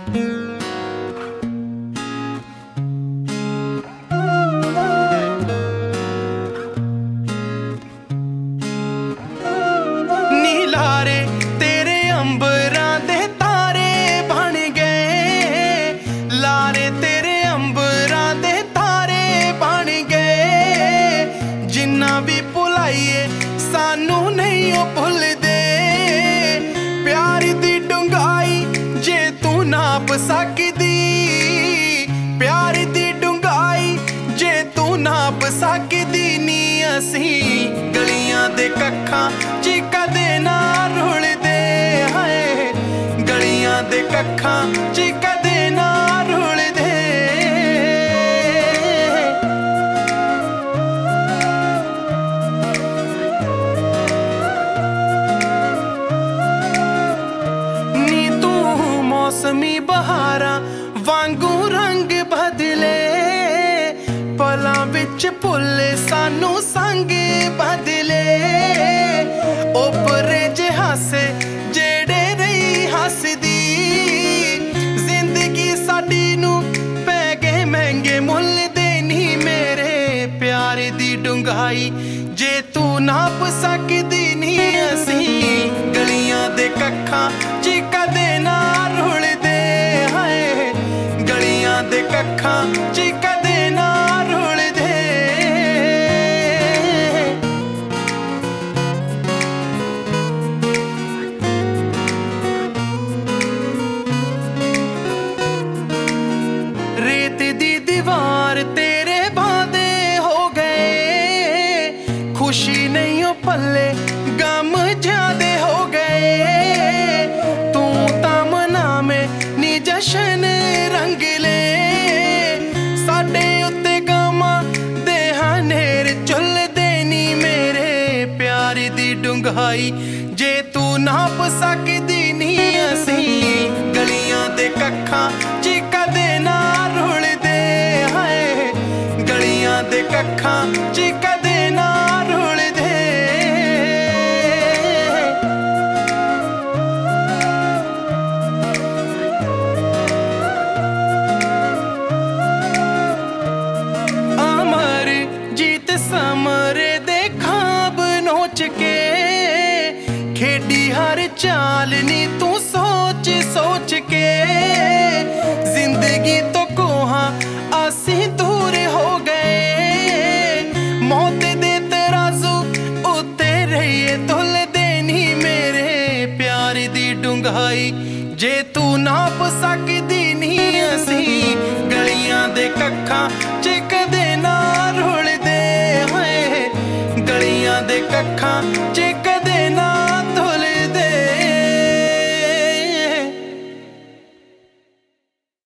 नीलारे तेरे अंबरां दे तारे बन गए, लारे तेरे अंबरां दे तारे बन गए। जिन्ना भी भुलाइए सानू नहीं ओ भुलदे, प्यार दी डुंगाई जे तू नाप सकदी, प्यार दी डुंगाई जे तू नाप सकदी नी। असीं गलियां दे कक्खां च कदे ना रुलदे, हाय गलियां दे कक्खां च कदे ना रुलदे। नी तू मौसमी बहारां वांगू रंग बदले, पलां विच भुल्ले सानू संग बदले। ओपरे जे हासे जेड़े रही हसदी, जिंदगी साडी नू पै गए महंगे मुल देनी। मेरे प्यार दी डुंगाई जे तू नाप सकदी नी। असीं गलियां दे कक्खां च कदे ना रुलदे, हाय गलियां दे कक्खां च कदे ना रुलदे। रेत दी दीवार तेरे बांदे हो गए, खुशी नहीं हो पल्ले गम ज्यादे हो गए। तू तां मना में नी जशन रंग ले, साडे उत्ते गमां दे हनेर झुलदे नी। मेरे प्यार दी डुंगाई जे तू नाप सकदी नी। असीं गलियां दे कक्खां च कदे ना रुलदे, हाय गलियां दे कक्खां च कदे ना रुलदे। अमर जीत समरे दे खाब नोच के, खेडी हर चाल नी तू सोच सोच के। जिंदगी तो कोहां असीं दूर हो गए, मौत दे तराजू उत्ते रहिए तुल देनी। मेरे प्यार दी डुंगाई जे तू नाप सकदी नी। असीं गलियां दे कक्खां च कदे ना रुलदे, हाय गलियां दे कक्खां च